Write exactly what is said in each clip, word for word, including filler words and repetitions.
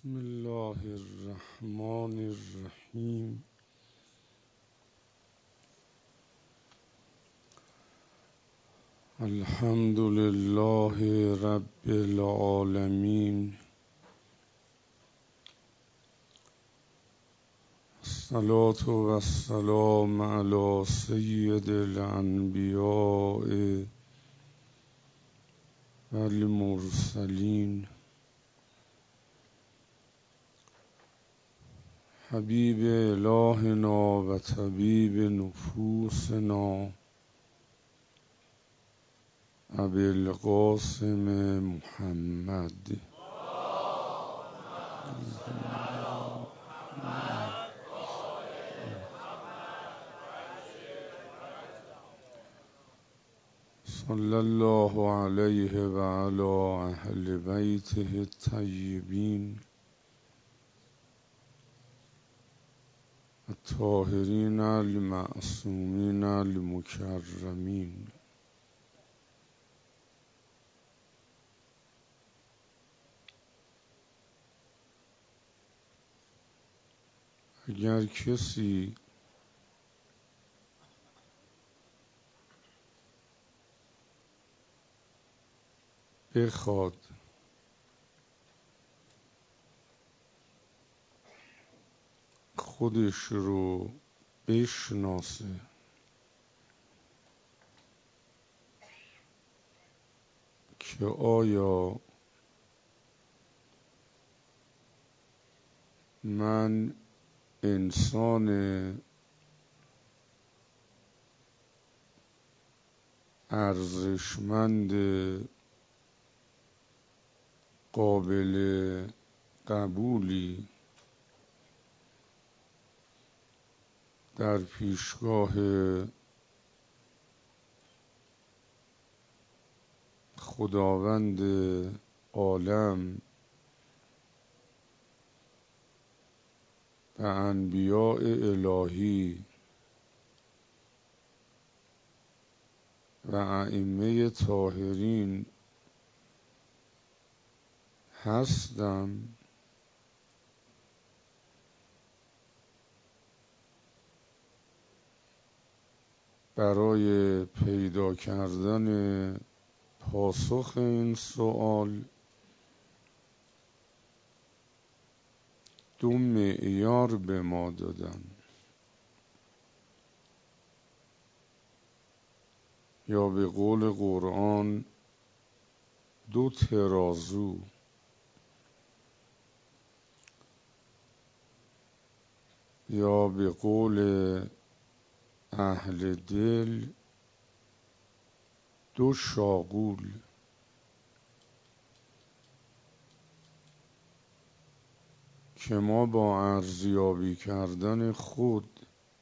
بسم الله الرحمن الرحیم. الحمد لله رب العالمین. الصلاة و السلام علی سید الانبیاء و المرسلین حبیب الهنا و طبیب نفوسنا ابی القاسم محمد. صلی الله علیه و علی اهل بیته الطیبین الطاهرین المعصومین المکرمین. اگر کسی بخواد خودش رو بشناسه که آیا من انسان ارزشمند قابل قبولی در پیشگاه خداوند عالم و انبیاء الهی و ائمه طاهرین هستم، برای پیدا کردن پاسخ این سوال دو معیار به ما دادن، یا به قول قرآن دو ترازو. یا به قول اهل دل دو شاغول. که ما با ارزیابی کردن خود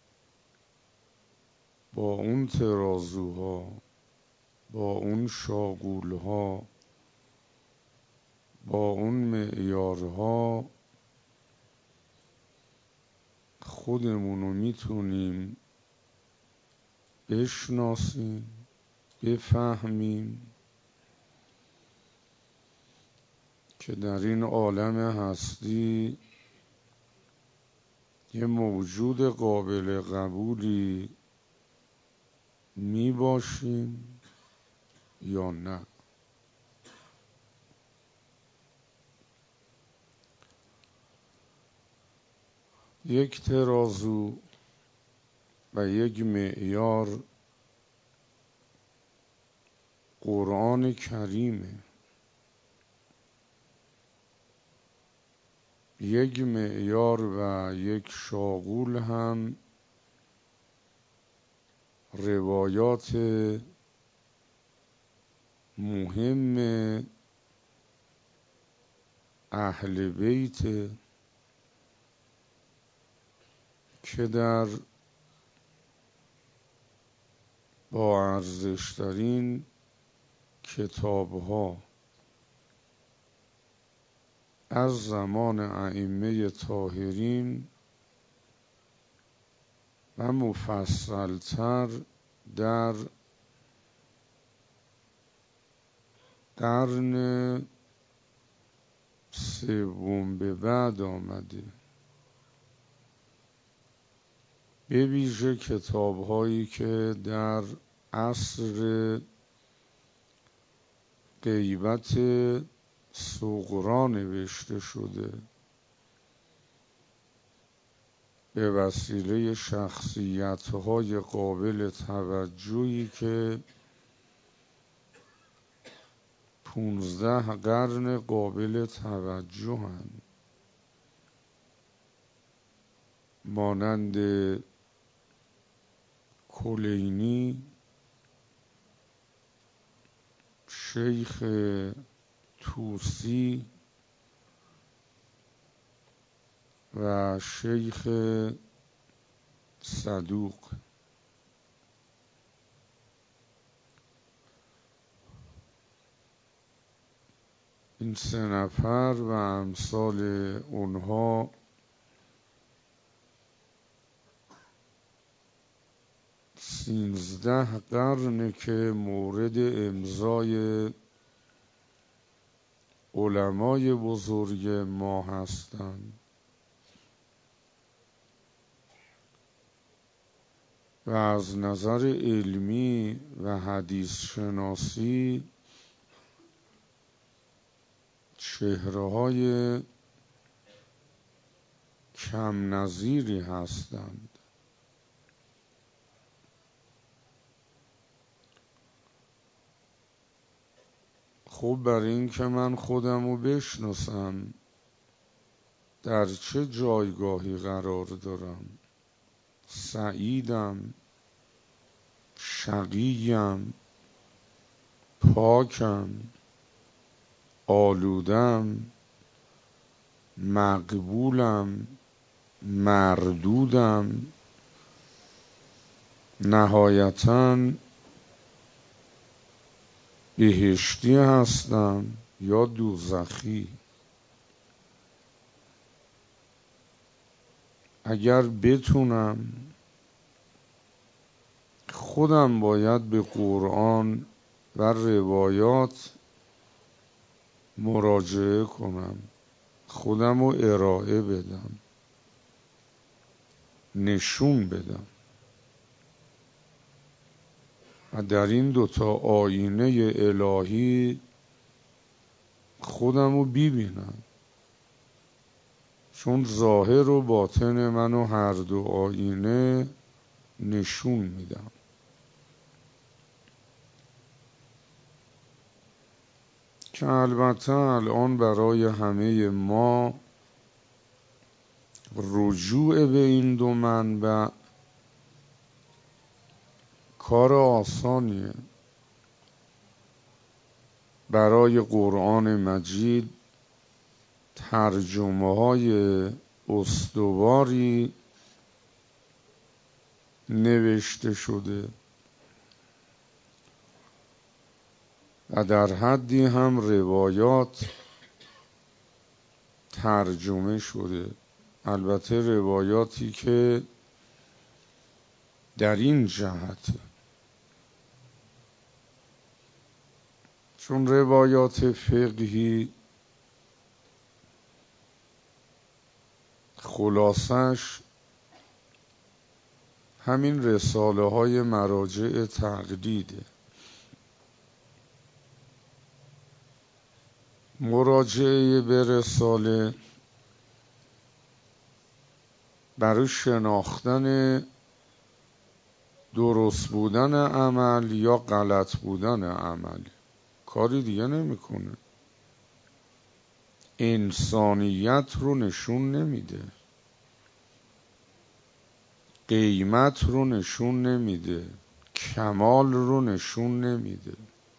با اون ترازوها، با اون شاغولها، با اون معیارها خودمونو میتونیم بشناسیم، بفهمیم که در این عالم هستی یه موجود قابل قبولی می باشیم یا نه. یک ترازو و یک معیار قرآن کریمه. یک معیار و یک شاغول هم روایات مهم اهل بیت که در با ارزشترین کتابها از زمان ائمه طاهرین و مفصلتر در قرن سوم به بعد آمده. به ویژه کتاب‌هایی که در عصر غیبت صغرا نوشته شده به وسیله شخصیت‌های قابل توجهی که پونزده قرن قابل توجه‌اند، مانند کلینی، شیخ توسی و شیخ صدوق. این سه نفر و امثال اونها سینزده قرنه که مورد امضای علمای بزرگ ما هستند و از نظر علمی و حدیث شناسی چهره‌های کم نظیری هستند. خب برای این که من خودم رو بشناسم در چه جایگاهی قرار دارم، سعیدم، شقیم، پاکم، آلودم، مقبولم، مردودم، نهایتاً بهشتی هستم یا دوزخی. اگر بتونم خودم باید به قرآن و روایات مراجعه کنم، خودم رو ارائه بدم، نشون بدم و در این دوتا آینه الهی خودم رو ببینم، چون ظاهر و باطن منو هر دو آینه نشون میدم. که البته الان برای همه ما رجوع به این دو منبع کار آسانیه. برای قرآن مجید ترجمه های استواری نوشته شده و در حدی هم روایات ترجمه شده، البته روایاتی که در این جهت، چون روایات فقهی خلاصش همین رساله های مراجع تقلیده. مراجعه به رساله برای شناختن درست بودن عمل یا غلط بودن عمل، کاری دیگه نمیکنه. انسانیت رو نشون نمیده، قیمت رو نشون نمیده، کمال رو نشون نمیده.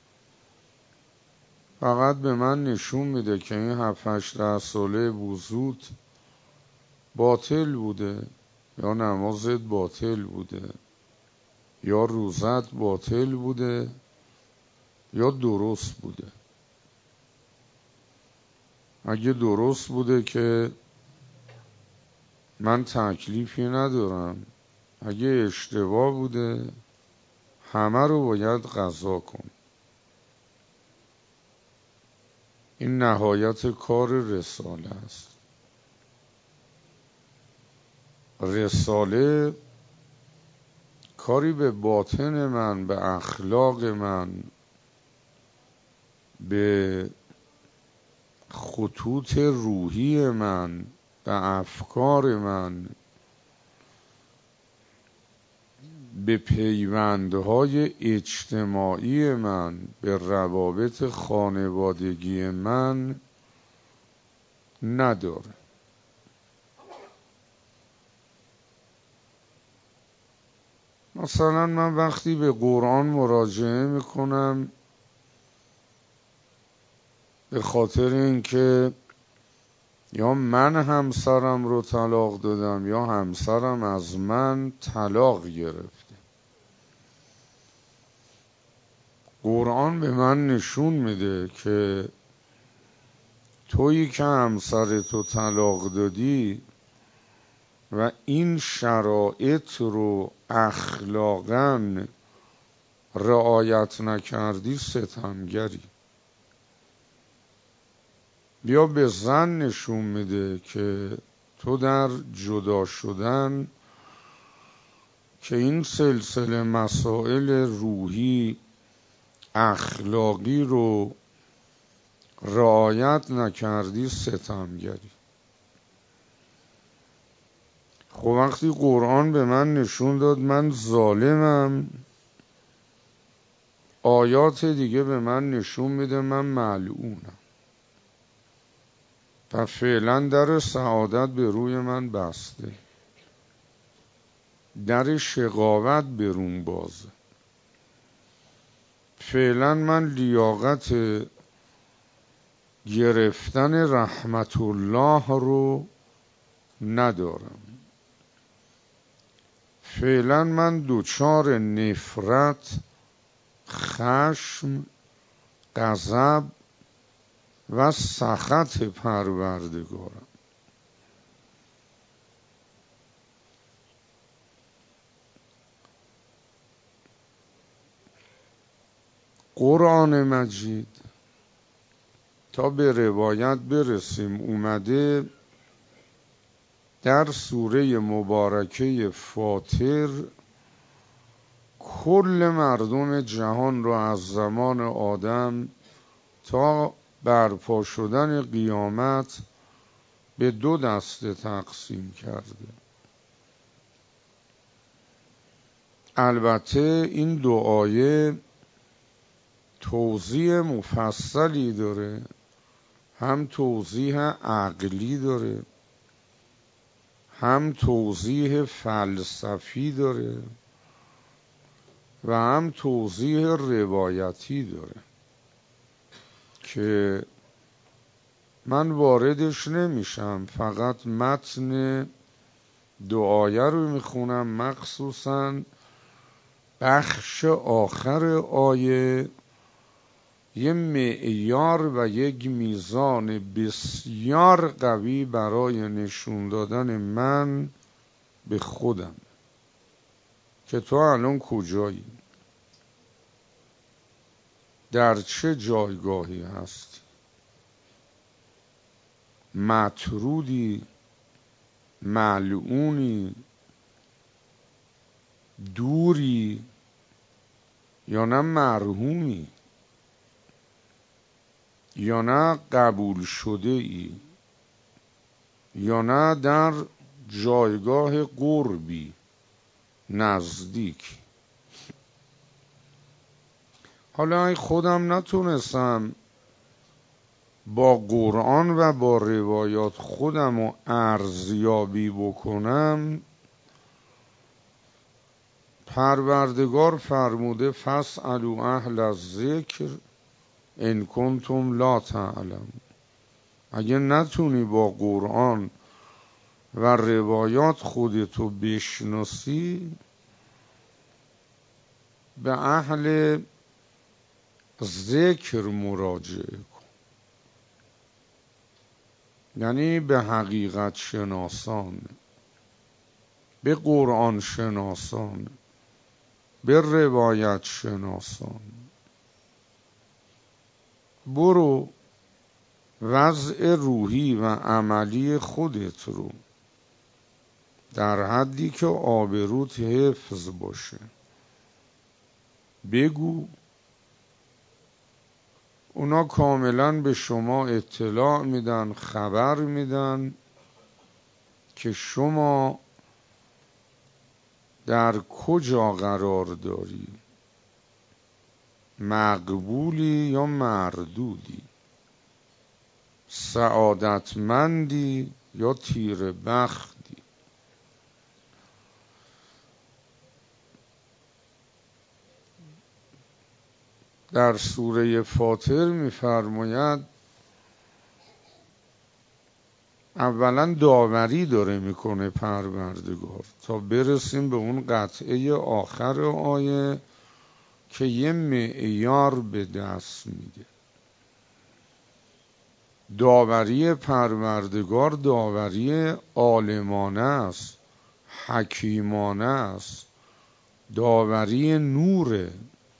فقط به من نشون میده که این هفت هشت ساله وضوت باطل بوده، یا نمازت باطل بوده، یا روزت باطل بوده، یا درست بوده. اگه درست بوده که من تکلیفی ندارم، اگه اشتباه بوده همه رو باید قضا کن. این نهایت کار رساله است. رساله کاری به باطن من، به اخلاق من، به خطوط روحی من، به افکار من، به پیوندهای اجتماعی من، به روابط خانوادگی من نداره. مثلا من وقتی به قرآن مراجعه میکنم به خاطر اینکه یا من همسرم رو طلاق دادم یا همسرم از من طلاق گرفته، قرآن به من نشون میده که تویی که همسرتو طلاق دادی و این شرایط رو اخلاقاً رعایت نکردی ستمگری. یا به زن نشون میده که تو در جدا شدن که این سلسله مسائل روحی اخلاقی رو رعایت نکردی ستمگری. خب وقتی قرآن به من نشون داد من ظالمم، آیات دیگه به من نشون میده من ملعونم و فعلا در سعادت به روی من بسته، در شقاوت برون بازه. فعلا من لیاقت گرفتن رحمت الله رو ندارم. فعلا من دوچار نفرت، خشم، غضب و سخط پروردگارم. قرآن مجید تا به روایت برسیم اومده در سوره مبارکه فاطر کل مردم جهان را از زمان آدم تا برپا شدن قیامت به دو دسته تقسیم کرده. البته این دو آیه توضیح مفصلی داره، هم توضیح عقلی داره، هم توضیح فلسفی داره و هم توضیح روایتی داره که من واردش نمیشم، فقط متن دو آیه رو میخونم، مخصوصاً بخش آخر آیه یه معیار و یک میزان بسیار قوی برای نشون دادن من به خودم که تو الان کجایی، در چه جایگاهی هستی، مطرودی، ملعونی، دوری یا نه مرحومی، یا نه قبول شده ای، یا نه در جایگاه قربی نزدیک. حالا ای خودم نتونستم با قرآن و با روایات خودم رو ارزیابی بکنم، پروردگار فرموده فاسألوا اهل الذکر ان کنتم لا تعلمون. اگه نتونی با قرآن و روایات خودتو بشناسی به اهل ذکر مراجعه کن، یعنی به حقیقت شناسان، به قرآن شناسان، به روایت شناسان. برو وضع روحی و عملی خودت رو در حدی که آبروت حفظ باشه بگو. اونا کاملا به شما اطلاع میدن، خبر میدن که شما در کجا قرار داری، مقبولی یا مردودی، سعادتمندی یا تیر بختی. در سوره فاطر می‌فرماید اولا داوری داره میکنه پروردگار تا برسیم به اون قطعه آخر آیه که یه معیار به دست میده. داوری پروردگار داوری عالمانه است، حکیمانه است، داوری نوره.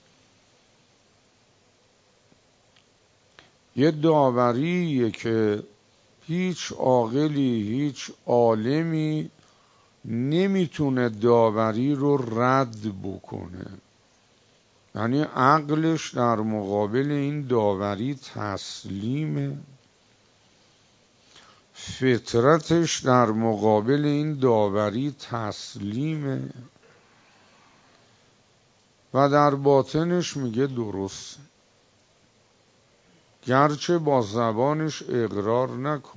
یه داوریه که هیچ عاقلی، هیچ عالمی نمیتونه داوری رو رد بکنه. یعنی عقلش در مقابل این داوری تسلیمه، فطرتش در مقابل این داوری تسلیمه و در باطنش میگه درست، گرچه با زبانش اقرار نکن.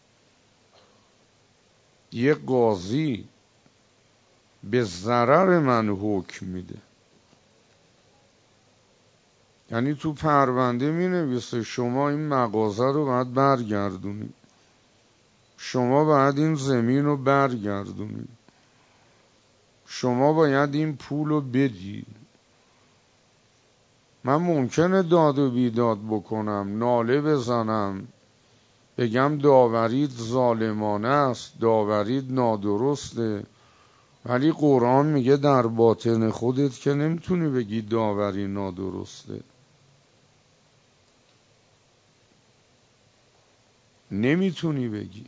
یه قاضی به ضرر من حکم میده، یعنی تو پرونده می نویسه شما این مغازه رو باید برگردونید، شما باید این زمین رو برگردونید، شما باید این پول رو بدید. من ممکنه داد و بیداد بکنم، ناله بزنم، بگم داوریت ظالمانه است، داوریت نادرسته، ولی قرآن میگه در باطن خودت که نمیتونی بگی داوری نادرسته، نمیتونی بگی.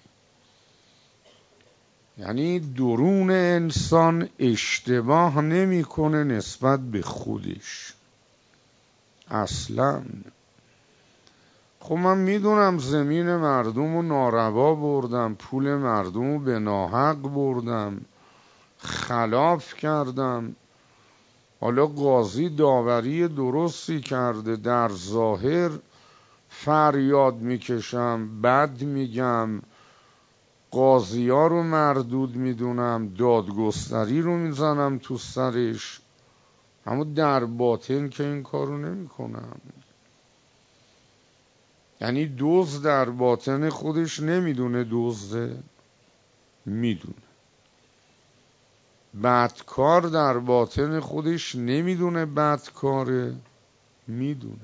یعنی درون انسان اشتباه نمیکنه نسبت به خودش اصلا. خب من میدونم زمین مردم رو ناروا بردم، پول مردم رو به ناحق بردم، خلاف کردم. حالا قاضی داوری درستی کرده، در ظاهر فریاد میکشم، بد میگم، قاضی ها رو مردود میدونم، دادگستری رو میزنم تو سرش، اما در باطن که این کارو نمیکنم. یعنی دزد در باطن خودش نمیدونه دزده، میدونه. بدکار در باطن خودش نمیدونه بدکاره، میدونه.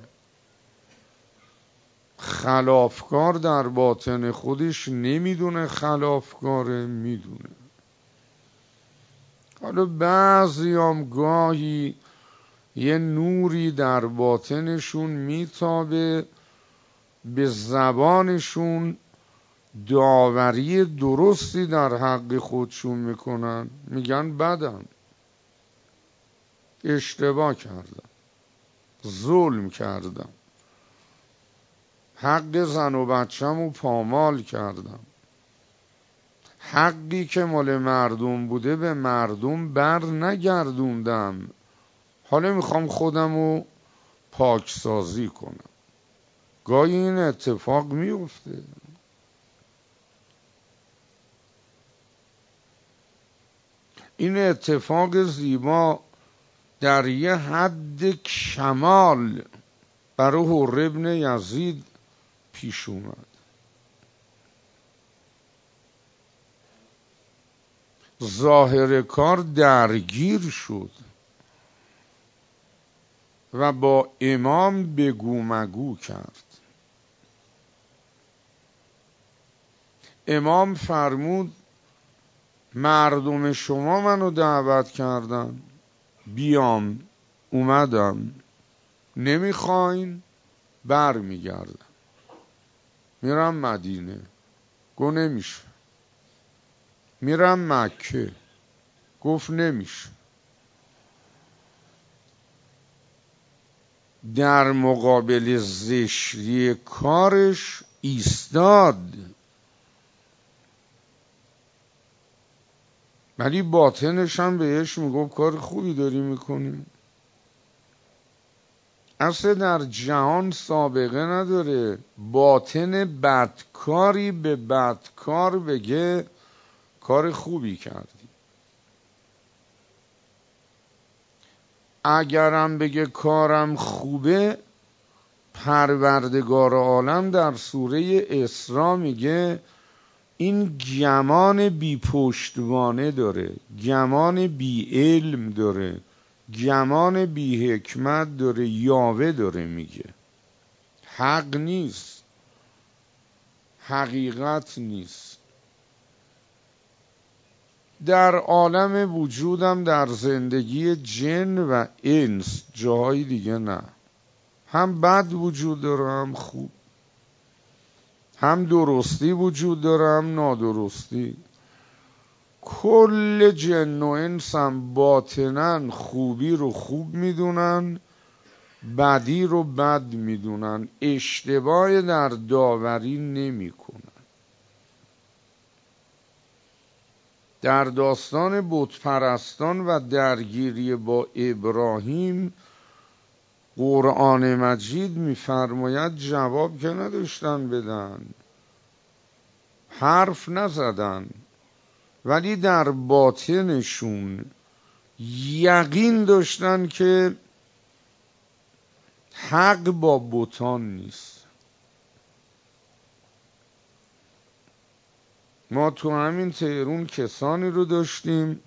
خلافکار در باطن خودش نمیدونه خلافکاره، میدونه. حالا بعضیام گاهی یه نوری در باطنشون میتابه، به زبانشون داوری درستی در حق خودشون میکنن، میگن بدن، اشتباه کردم، ظلم کردم، حق زن و بچه‌مو پامال کردم، حقی که مال مردم بوده به مردم بر نگردوندم، حالا میخوام خودمو پاکسازی کنم. گاهی این اتفاق میفته. این اتفاق زیبا در یه حد کمال برای حر ابن یزید پیش اومد. ظاهر کار درگیر شد و با امام بگو مگو کرد. امام فرمود مردم شما منو دعوت کردن، بیام، اومدم، نمیخواین، بر میگردم. میرم مدینه، گفت نمیشه. میرم مکه، گفت نمیشه. در مقابل زشتی کارش ایستاد، ولی باطنش هم بهش میگفت کار خوبی داری میکنی. اصلا در جهان سابقه نداره باطن بدکاری به بدکار بگه کار خوبی کردی. اگرم بگه کارم خوبه، پروردگار عالم در سوره اسراء میگه این گمان بی پشتوانه داره، گمان بی علم داره، گمان بی حکمت داره، یاوه داره میگه. حق نیست، حقیقت نیست. در عالم وجودم، در زندگی جن و انس، جاهای دیگه نه، هم بد وجود داره هم خوب، هم درستی وجود داره هم نادرستی. کل جن و انس هم باطنن خوبی رو خوب میدونن، بدی رو بد میدونن، اشتباه در داوری نمی کنن. در داستان بت پرستان و درگیری با ابراهیم قرآن مجید میفرماید جواب که نداشتن بدن، حرف نزدن، ولی در باطنشون یقین داشتن که حق با بتان نیست. ما تو همین تهرون کسانی رو داشتیم،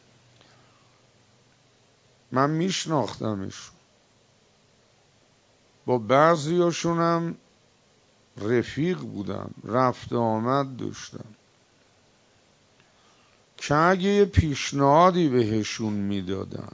من میشناختمش، با بعضیاشون هم رفیق بودم، رفت آمد داشتم، که اگه یه پیشنهادی بهشون میدادن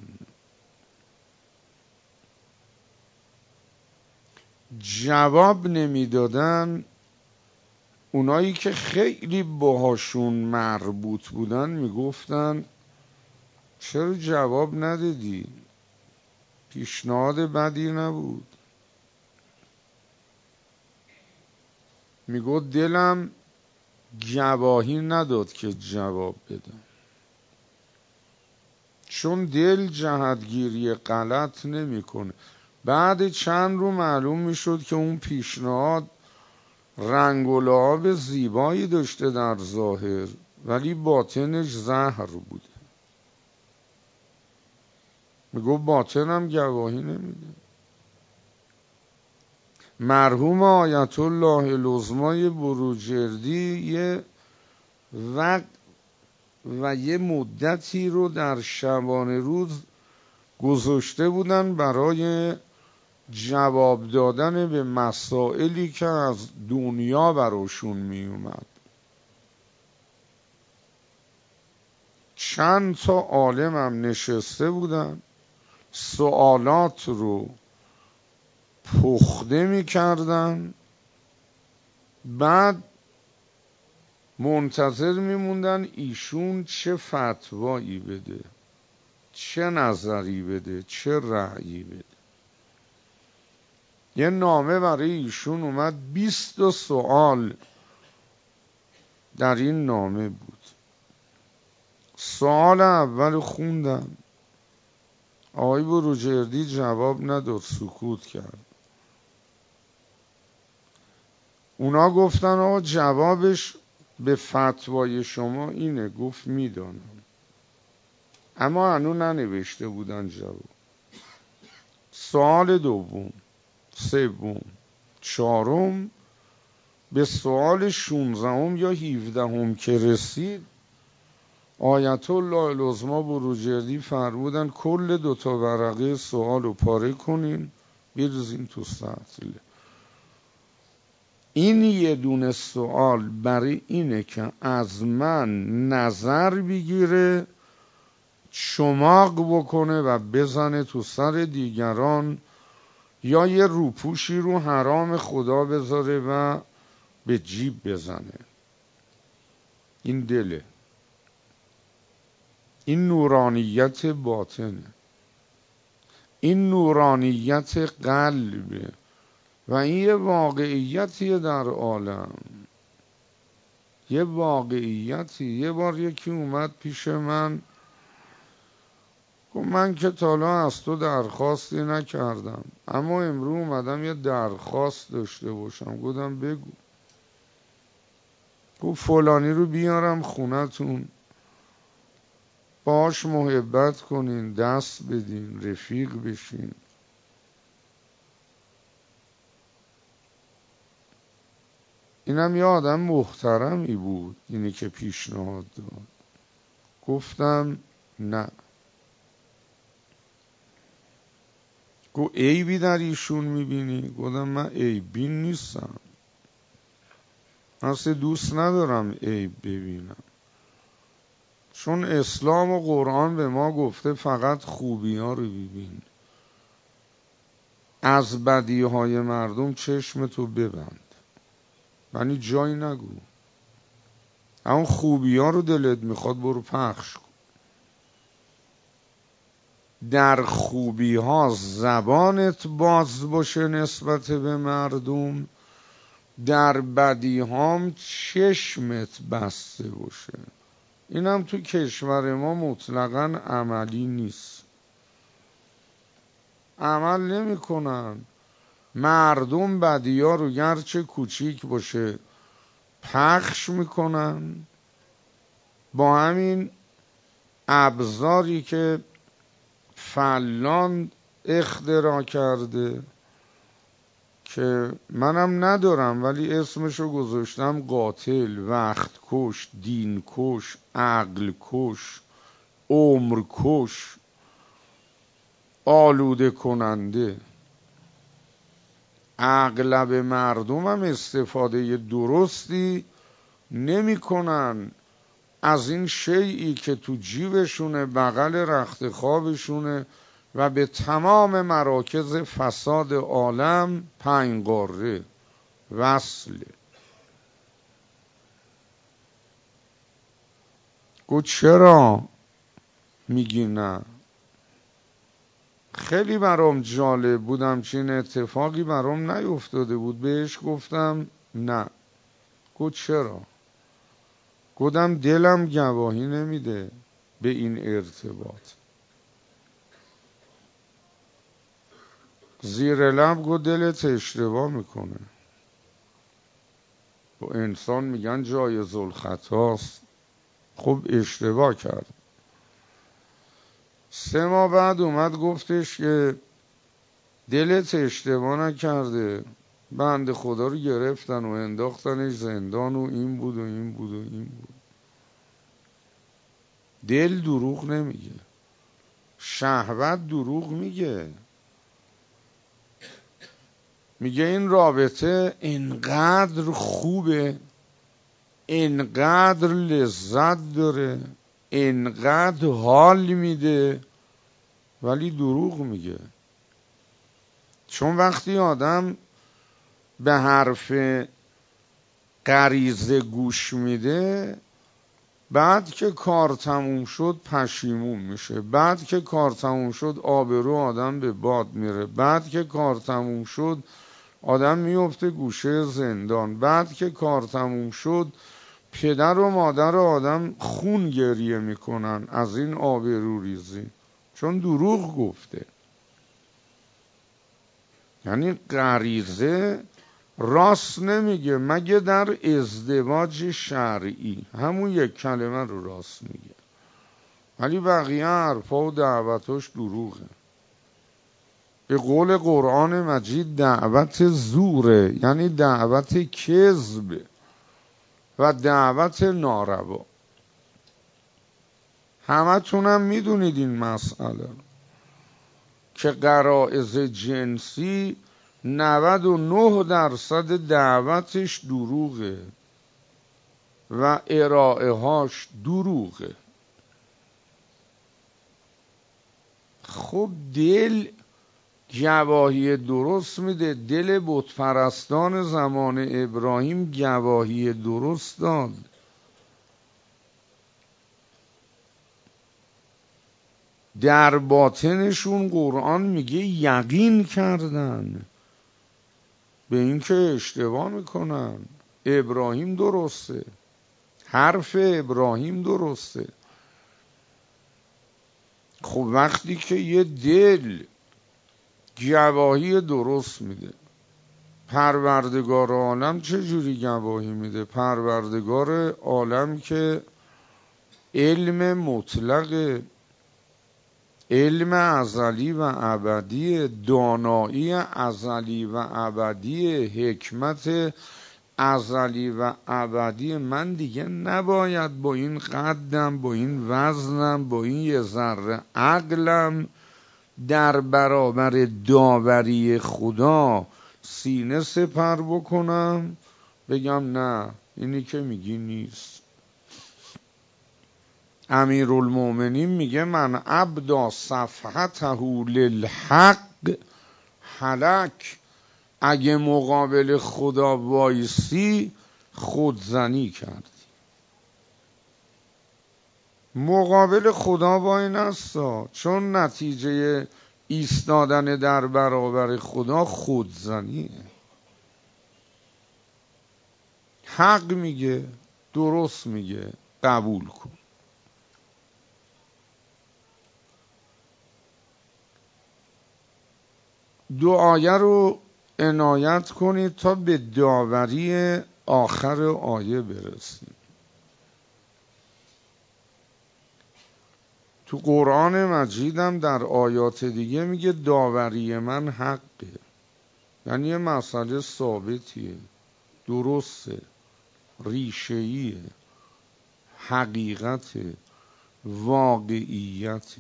جواب نمیدادن، اونایی که خیلی باهاشون مربوط بودن میگفتن چرا جواب ندادی؟ پیشنهاد بدی نبود. میگو دلم گواهی نداد که جواب بدم، چون دل جهتگیری غلط نمیکنه. بعد چند رو معلوم میشد که اون پیشنهاد رنگ و لعاب زیبایی داشته در ظاهر، ولی باطنش زهر بوده. میگو باطنم گواهی نمیده. مرحوم آیت الله العظمای بروجردی یه وقت و یه مدتی رو در شبانه روز گذاشته بودن برای جواب دادن به مسائلی که از دنیا براشون می اومد. چند تا عالم هم نشسته بودن، سوالات رو پخته می کردن، بعد منتظر می موندن ایشون چه فتوایی بده، چه نظری بده، چه رأیی بده. یه نامه برای ایشون اومد، بیست سوال در این نامه بود. سوال اول خوندم، آقای بروجردی جواب نداد، سکوت کرد. اونا گفتن آقا جوابش به فتوای شما اینه. گفت میدانم، اما هنوز ننوشته بودن جواب. سوال دوم، سوم، چهارم، به سوال شونزدهم یا هفدهم که رسید، آیت الله العظما بروجردی فرمودن کل دوتا ورقه سوال رو پاره کنین بریزین تو سطل. این یه دونه سوال برای اینه که از من نظر بگیره، چماق بکنه و بزنه تو سر دیگران، یا یه روپوشی رو حرام خدا بذاره و به جیب بزنه. این دله، این نورانیت باطنه، این نورانیت قلبه و این یه واقعیتیه در عالم، یه واقعیتی. یه بار یکی اومد پیش من گفت من که تالا از تو درخواستی نکردم، اما امروز اومدم یه درخواست داشته باشم. گفتم بگو. گفت فلانی رو بیارم خونتون، باش محبت کنین، دست بدین، رفیق بشین. اینم یه آدم محترمی بود اینی که پیشنهاد داد. گفتم نه. گفت عیبی در ایشون میبینی؟ گفتم من عیبین نیستم، اصلا دوست ندارم عیب ببینم، چون اسلام و قرآن به ما گفته فقط خوبی ها رو ببین، از بدی های مردم چشمتو ببند، یعنی جایی نگو. اون خوبی ها رو دلت میخواد برو پخش کن. در خوبی ها زبانت باز باشه نسبت به مردم، در بدی هام چشمت بسته باشه. اینم تو کشور ما مطلقاً عملی نیست، عمل نمی کنن. مردم بدی ها رو گرچه کوچیک باشه پخش میکنن با همین ابزاری که فلان اختراع کرده که منم ندارم ولی اسمشو گذاشتم قاتل، وقت کش، دین کش، عقل کش، عمر کش، آلوده کننده. اغلب مردم هم استفاده درستی نمی کنن از این شیئی که تو جیبشونه، بغل رخت خوابشونه و به تمام مراکز فساد عالم پنج قاره وصله. گفت چرا؟ میگی نه. خیلی برام جالب بودم، چین اتفاقی برام نیفتاده بود. بهش گفتم نه. گفت چرا؟ گفتم دلم گواهی نمیده به این ارتباط. زیر لب گفت دلت اشتباه میکنه. و انسان میگن جایز الخطاست. خب اشتباه کرد. سه ماه بعد اومد گفتش که دلت اشتباه نکرده، بنده خدا رو گرفتن و انداختنش زندان و این بود و این بود و این بود. دل دروغ نمیگه، شهوت دروغ میگه. میگه این رابطه اینقدر خوبه، اینقدر لذت داره، اینقدر حال میده، ولی دروغ میگه. چون وقتی آدم به حرف غریزه گوش میده، بعد که کار تموم شد پشیمون میشه، بعد که کار تموم شد آبرو آدم به باد میره، بعد که کار تموم شد آدم میفته گوشه زندان، بعد که کار تموم شد پدر و مادر آدم خون گریه میکنن از این آبرو ریزی، چون دروغ گفته. یعنی غریزه راست نمیگه مگه در ازدواج شرعی، همون یک کلمه رو راست میگه، ولی بقیه حرفا و دعوتاش دروغه. به قول قرآن مجید دعوت زوره، یعنی دعوت کذب و دعوت ناروا. همه تونم میدونید این مسئله که غرایز جنسی نود و نه درصد دعوتش دروغه و ارائه هاش دروغه. خب دل گواهی درست میده. دل بت پرستان زمان ابراهیم گواهی درست داد. در باطنشون قرآن میگه یقین کردن به این که اشتباه میکنن. ابراهیم درسته، حرف ابراهیم درسته. خب وقتی که یه دل گواهی درست میده، پروردگار عالم چه جوری گواهی میده؟ پروردگار عالم که علم مطلق، علم ازلی و ابدی، دانایی ازلی و ابدی، حکمت ازلی و ابدی. من دیگه نباید با این قدم، با این وزنم، با این یه ذره عقلم در برابر داوری خدا سینه سپر بکنم بگم نه اینی که میگی نیست. امیرالمومنین میگه من ابدا صفحته للحق هلک. اگه مقابل خدا وایسی خودزنی کردی. مقابل خدا وای نستا، چون نتیجه ایستادن در برابر خدا خودزنیه. حق میگه، درست میگه، قبول کن. دو آیه رو عنایت کنید تا به داوری آخر آیه برسیم. تو قرآن مجیدم در آیات دیگه میگه داوری من حقه، یعنی یه مسئله ثابتیه، درسته، ریشه‌ایه، حقیقته، واقعیته.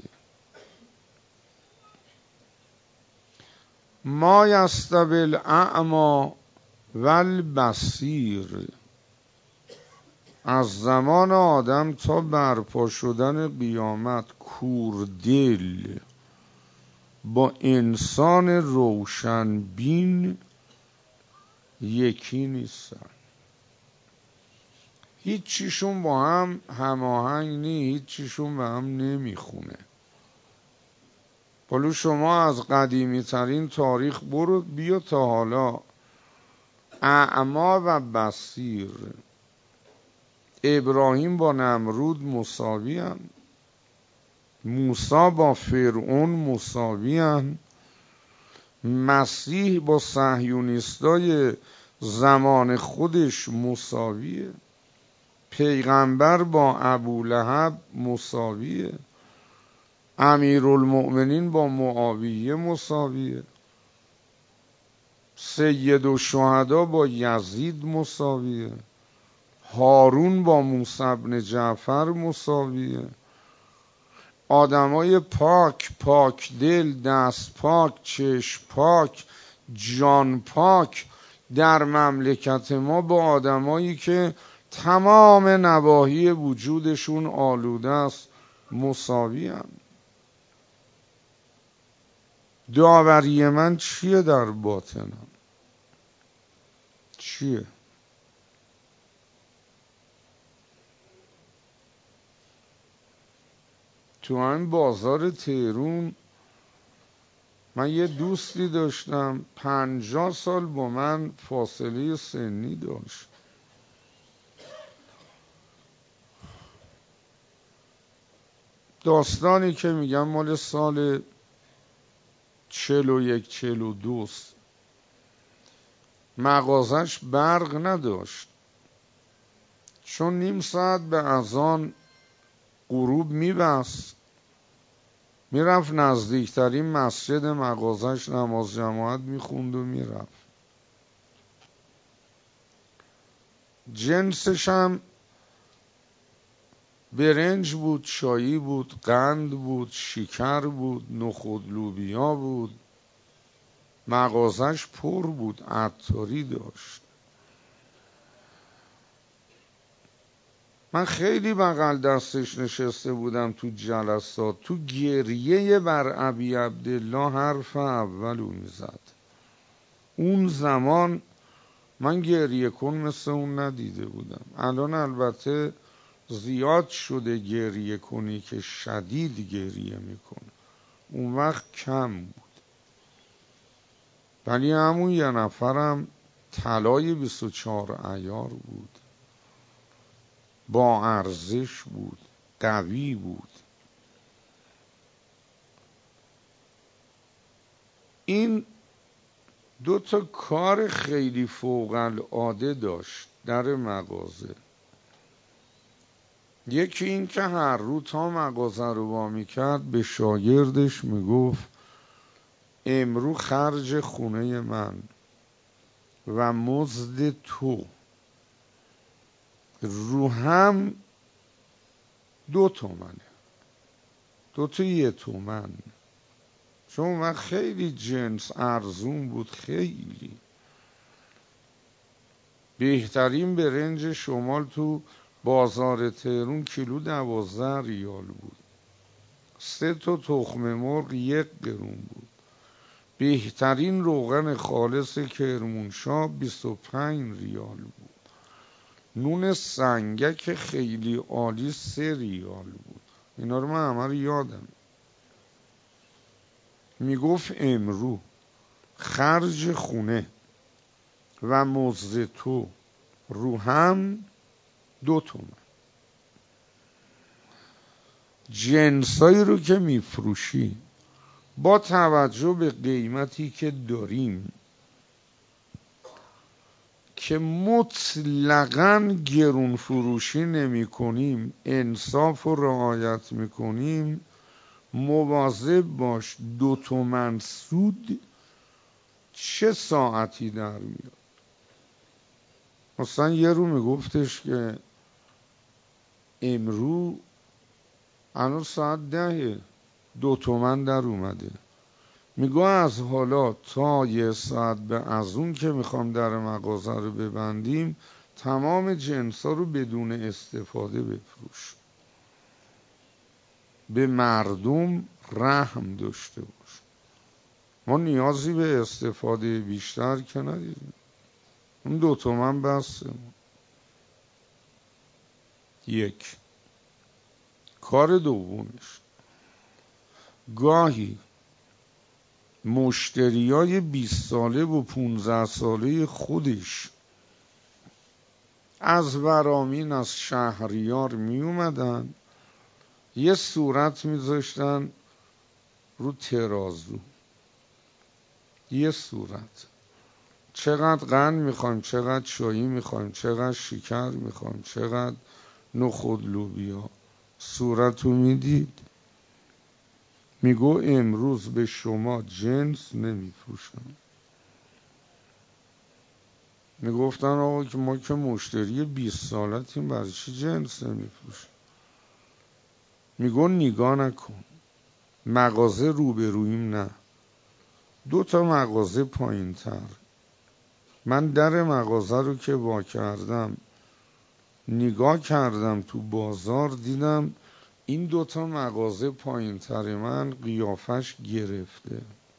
ما یستوی الاعمی والبصیر. از زمان آدم تا برپا شدن قیامت کوردل با انسان روشن بین یکی نیستن. هیچیشون با هم هماهنگ نی، هیچیشون با هم نمیخونه. ولی شما از قدیمی ترین تاریخ برو بیا تا حالا، اعما و بصیر. ابراهیم با نمرود مساوی هن، موسی با فرعون مساوی هن، مسیح با صهیونیستای زمان خودش مساویه، پیغمبر با ابولهب مساویه، امیرالمؤمنین با معاویه مساویه، سید الشهدا با یزید مساویه، هارون با موسی بن جعفر مساویه. آدمای پاک، پاک دل، دست پاک، چشم پاک، جان پاک در مملکت ما با آدمایی که تمام نواحی وجودشون آلوده است مساوی هم. داوری من چیه در باطنم؟ چیه؟ تو این بازار تهرون من یه دوستی داشتم پنجاه سال با من فاصله سنی داشت. داستانی که میگم مال سال چل و یک چل و دوست. مغازش برق نداشت، چون نیم ساعت به اذان غروب میبست، میرفت نزدیکترین مسجد مغازش نماز جماعت میخوند و میرفت. جنسش هم برنج بود، چایی بود، قند بود، شکر بود، نخود لوبیا بود. مغازش پر بود، عطاری داشت. من خیلی بغل دستش نشسته بودم تو جلسات، تو گریه بر ابی عبدالله حرف اولو میزد. اون زمان من گریه کن مثل اون ندیده بودم. الان البته زیاد شده گریه کنی که شدید گریه میکنه، اون وقت کم بود. ولی همون یه نفرم طلای بیست و چهار عیار بود، با ارزش بود، قوی بود. این دو تا کار خیلی فوق العاده داشت در مغازه. یکی این که هر رو تا مغازه رو وا میکرد به شاگردش میگفت امرو خرج خونه من و مزد تو رو هم دو تومنه، دو تا یه تومن. چون من خیلی جنس ارزون بود، خیلی بهترین برنج شمال تو بازار تهرون کیلو دوازده ریال بود، سه تا تخم مرغ یک قرون بود. بهترین روغن خالص کرمانشاه بیست و پنج ریال بود. نون سنگک خیلی عالی سه ریال بود. اینا رو من همه رو یادم. میگفت امرو خرج خونه و مزد تو رو هم دو تومن. جنسایی رو که میفروشی با توجه به قیمتی که داریم که مطلقاً گرون فروشی نمی کنیم، انصاف و رعایت می کنیم، مواظب باش دو تومن سود چه ساعتی در میاد. مثلا یه رو میگفتش که امرو الان ساعت ده دو تومن در اومده. میگه از حالا تا یه ساعت به از اون که میخوام در مغازه رو ببندیم تمام جنسا رو بدون استفاده بفروش. به مردم رحم داشته باش. ما نیازی به استفاده بیشتر که ندیدیم. اون دو تومن بسته. یک. کار دومش، گاهی مشتریای بیست ساله و پونزده ساله خودش از ورامین از شهریار می اومدن یه صورت می ذاشتن رو ترازو، یه صورت، چقدر قند میخوایم، چقدر چایی میخوایم، چقدر شکر میخوایم، چقدر نخود لوبیا. صورتو میدید میگو امروز به شما جنس نمیفروشم. میگفتن آقا که ما که مشتری بیست سالتیم برای چی جنس نمیفروشیم؟ میگو نگاه نکن، مغازه روبرویم نه، دو تا مغازه پایین تر. من در مغازه رو که وا کردم نگاه کردم تو بازار، دیدم این دوتا مغازه پایین تر من قیافش گرفته.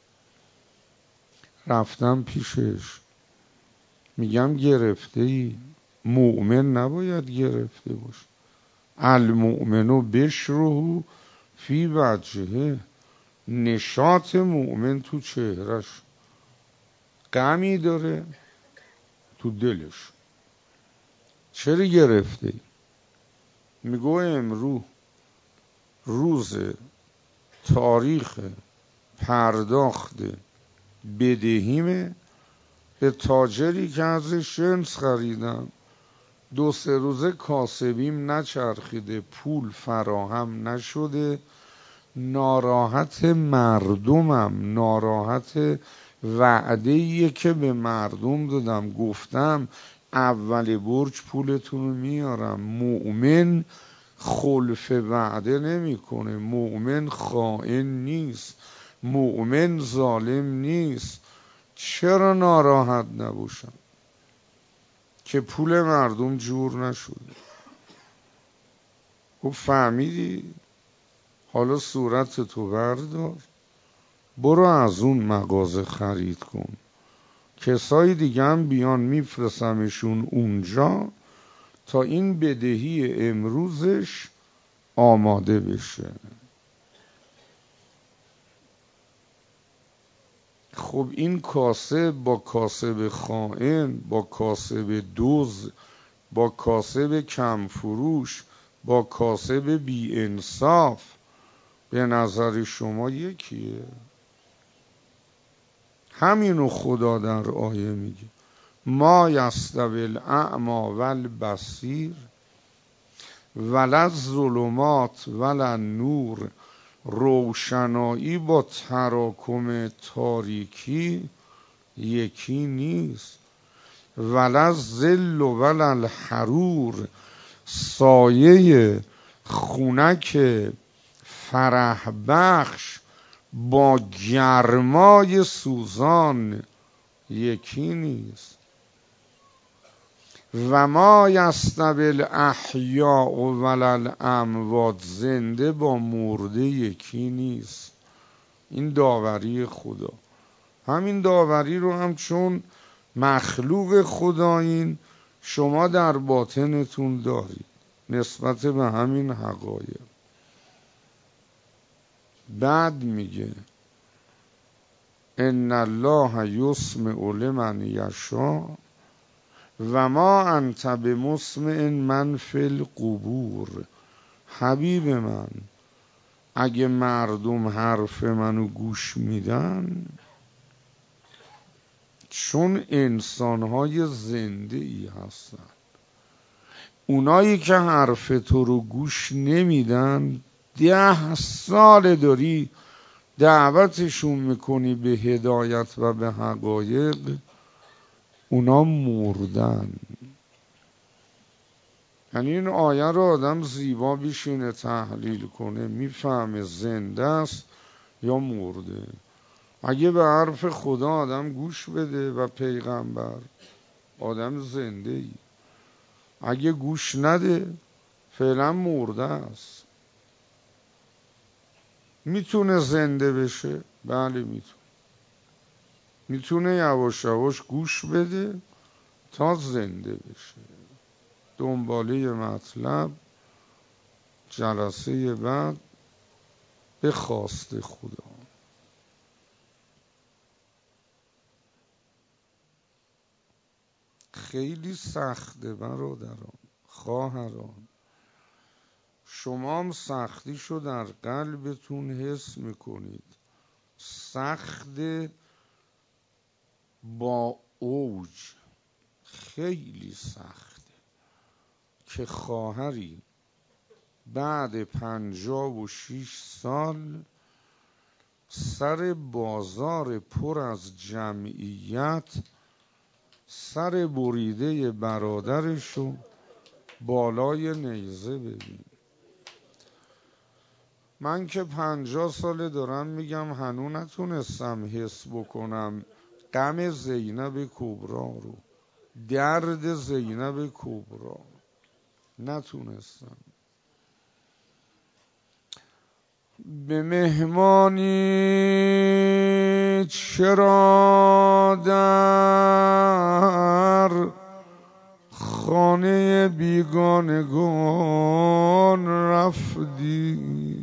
رفتم پیشش میگم گرفته ای؟ مؤمن نباید گرفته باش. المؤمنو بشره فی وجهه، نشاط مؤمن تو چهرش، غمی داره تو دلش. چرا گرفته ای؟ میگو امرو روز تاریخ پرداخت بدهیمه به تاجری که ازش جنس خریدم، دو سه روزه کاسبیم نچرخیده، پول فراهم نشده، ناراحت مردمم، ناراحت وعده‌ایه که به مردم دادم، گفتم اول برج پولتون رو میارم. مؤمن خلف وعده نمیکنه، مؤمن خائن نیست، مؤمن ظالم نیست. چرا ناراحت نباشم که پول مردم جور نشده؟ گفت فهمیدی؟ حالا صورت تو بردار برو از اون مغازه خرید کن، کسای دیگه هم بیان میفرستمشون اونجا تا این بدهی امروزش آماده بشه. خب این کاسب با کاسب خائن، با کاسب دزد، با کاسب کم فروش، با کاسب بی انصاف به نظر شما یکیه؟ همینو خدا در آیه میگه ما یستوی الاعمی والبصیر ولا الظلمات ولا النور، روشنایی با تراکم تاریکی یکی نیست. ولا الظل ولا الحرور، سایه خونک فرح بخش با گرمای سوزان یکی نیست. و ما یستوی الاحیاء ولا الاموات، زنده با مرده یکی نیست. این داوری خدا. همین داوری رو هم چون مخلوق خدایین شما در باطنتون دارید نسبت به همین حقایق. بعد میگه ان الله یسمع لمن یشاء و ما انت بمسمع من فی القبور. حبیب من اگه مردم حرف منو گوش میدن، چون انسانهای زنده ای هستن، اونایی که حرف تو رو گوش نمیدن ده سال داری دعوتشون میکنی به هدایت و به حقایق، اونا مردن. یعنی این آیه رو آدم زیبا بشینه تحلیل کنه میفهمه زنده است یا مرده. اگه به حرف خدا آدم گوش بده و پیغمبر، آدم زنده ای. اگه گوش نده فعلا مرده است. میتونه زنده بشه؟ بله میتونه. میتونه یواش یواش گوش بده تا زنده بشه. دنباله مطلب جلسه بعد به خواست خدا. خیلی سخته برادران خواهران، شما هم سختیشو در قلبتون حس میکنید. سخت با اوج، خیلی سخته که خواهری بعد پنجاه و شیش سال سر بازار پر از جمعیت سر بریده برادرشو بالای نیزه ببین. من که پنجاه ساله دارم میگم هنو نتونستم حس بکنم غم زینب کبرا رو، درد زینب کبرا نتونستم. به مهمانی چرا در خانه بیگانگان رفتی؟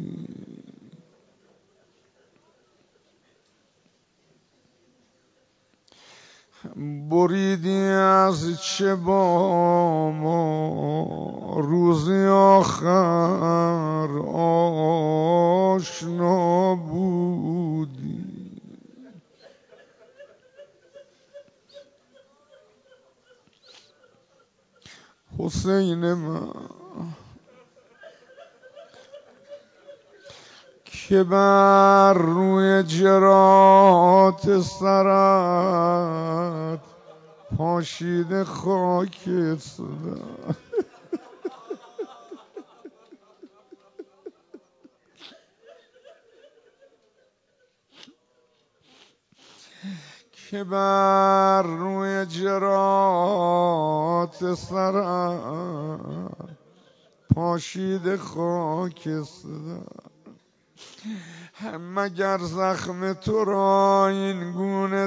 بریدی از چه با ما روزی آخر آشنا بودی؟ حسین من که بر روی جرات سرت پاشیده خاک صدا، که بر روی جرات سرت پاشید خاکستر. مگر زخم تو را این گونه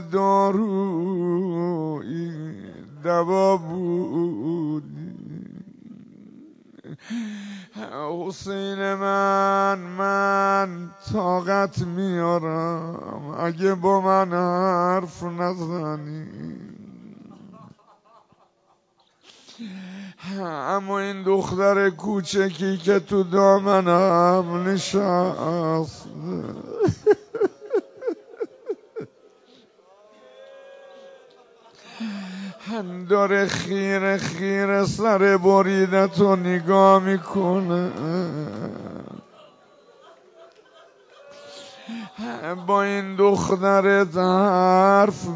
دارویی دوا بودی؟ حسین من من طاقت میارم اگه با من حرف نزنی، اما این دختر کوچکی که تو دامنم نشسته داره خیره خیره سر بریدتو نگاه میکنه. با این دخترت حرف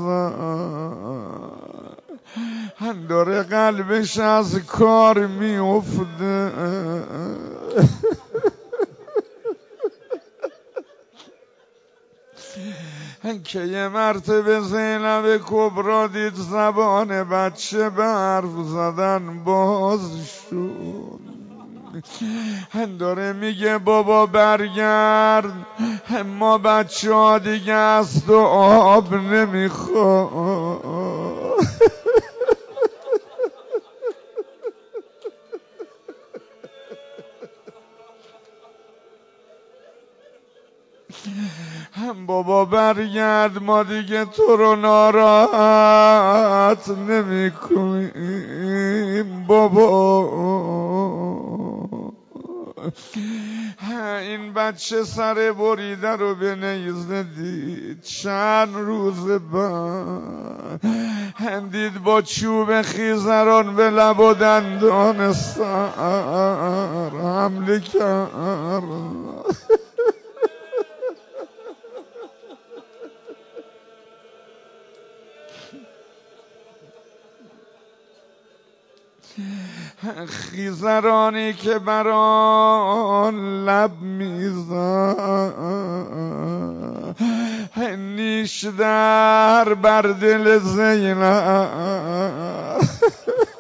بزن، داره قلبش از کار میفته. که یه مرتبه زینب کبرا دید زبان بچه به حرف زدن باز شد. داره میگه بابا برگرد، ما بچه ها دیگه از تو آب نمیخواد. بابا برگرد، ما دیگه تو رو ناراحت نمی کنیم بابا. این بچه سر بریده رو به نیزه دید. چند روز بعد دید با چوب خیزران به لب و دندان سر حمله کرد. خیزرانی که بران لب میزن، نیش در بر دل زینب.